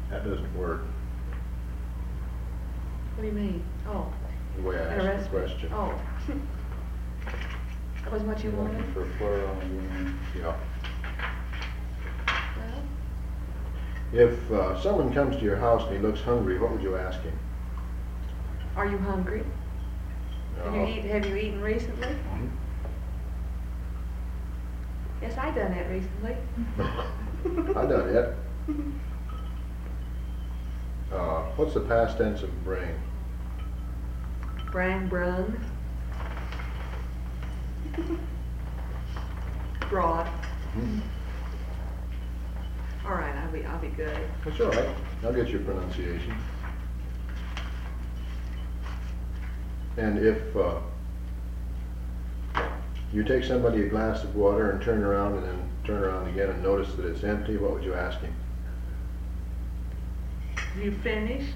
That doesn't work, What do you mean? Oh, the way I asked the interesting. question. Oh. That was what you wanted? Looking for plural again. Yeah. Well, If someone comes to your house and he looks hungry, what would you ask him? are you hungry? Have you eaten recently? Yes, I done that recently. I done it. What's the past tense of bring? Brung. Brought. Hmm? All right, I'll be good. That's all right. I'll get your pronunciation. And if you take somebody a glass of water and turn around and then turn around again and notice that it's empty, what would you ask him? You finished?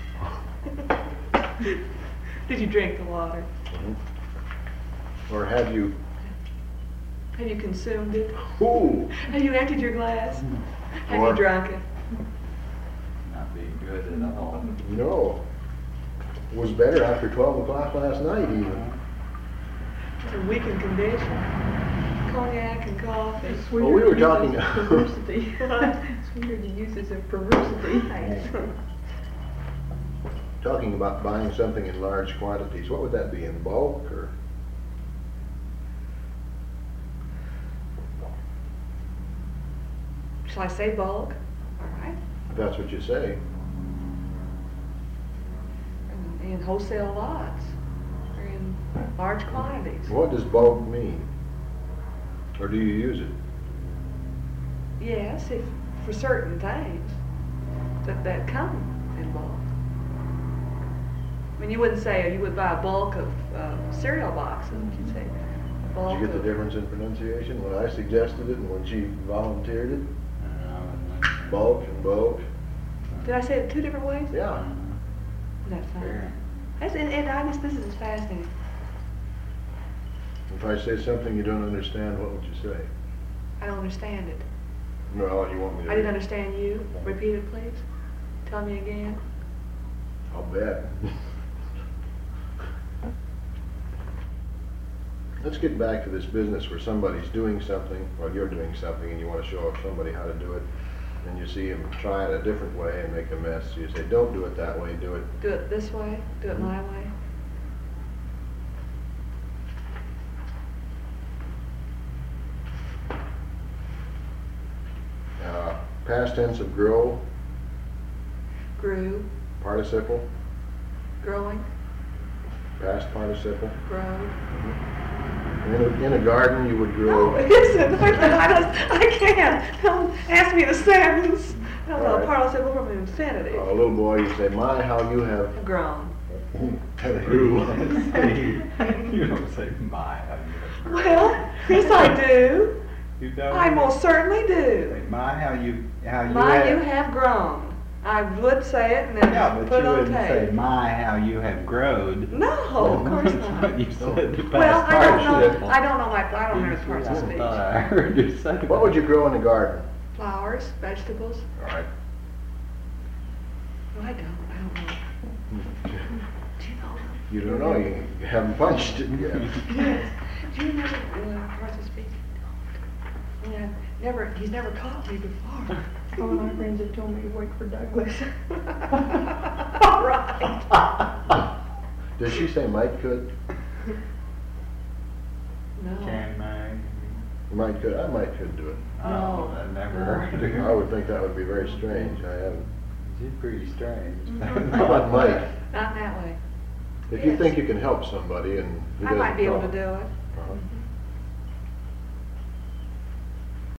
Did you drink the water? Or have you... Have you consumed it? Ooh! Have you emptied your glass? Have Or- you drunk it? Not being good at all. No. It was better after 12 o'clock last night even. It's a weakened condition. Cognac and coffee. Well, we were talking... Perversity. It's weird to use this of perversity. talking about buying something in large quantities. What would that be, in bulk or? Shall I say bulk? All right. If that's what you say. In wholesale lots, or in large quantities. What does bulk mean? Or do you use it? Yes, if for certain things that come in bulk. I mean, you wouldn't say you would buy a bulk of cereal boxes. You'd say a bulk Did you get the of difference in pronunciation when I suggested it and when she volunteered it? Uh, Bulk and bulk. Did I say it two different ways? Yeah. That's fine. Fair. This is fascinating. If I say something you don't understand, what would you say? I don't understand it. Well, you want me to... I didn't understand you. Repeat it, please. Tell me again. I'll bet. Let's get back to this business where somebody's doing something, or you're doing something, and you want to show somebody how to do it, and you see him try it a different way and make a mess. So you say, don't do it that way, do it. Do it this way. Do it my way. Past tense of grow, Grew. participle, Growing. past participle. Growed. In a garden, you would No, grow. it isn't. I can't. Don't ask me in a sentence. I don't know. All right. Participle from an infinitive. A little boy, you say, my, how you have Grown. grew. You don't say my. How you have grown. Well, yes, I do. You don't. I most certainly do. Say, my, how you My, you have grown. I would say it and then Yeah, but put you it on wouldn't say tape. my, how you have growed. No, of course That's not. what you said. The Well, past I don't know. participle. I don't know I don't remember the parts of I speech. thought I heard you say that. What would you grow in a garden? Flowers, vegetables. All right. No, I don't know. Do you know? You don't know, you haven't punched it yet. Yes. Do you remember parts of speech? Yeah, he's never caught me before. All my friends have told me to wait for Douglas. All right. Does she say might could? No. Can I? Might could, I might could do it. Oh, No. I never No. heard her. I would think that would be very strange. I haven't. She's pretty strange. How about might? Not that way. If you Yes. think you can help somebody and he I doesn't might be able to talk. do it. Uh-huh.